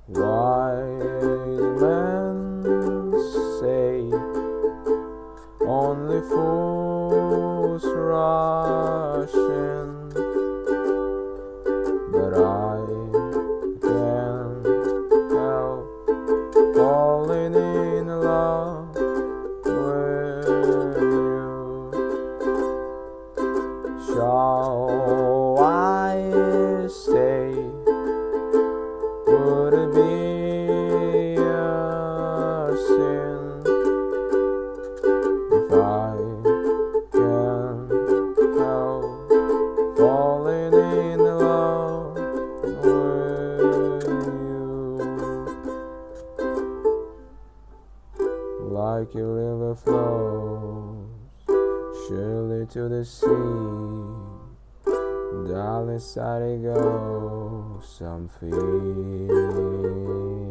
Wise men say only fools rush in, but I can't help falling in love with you. Shall I stay? Would it be a sin if I can't help falling in love with you? Like a river flows surely to the sea, down the side it goes, some feet.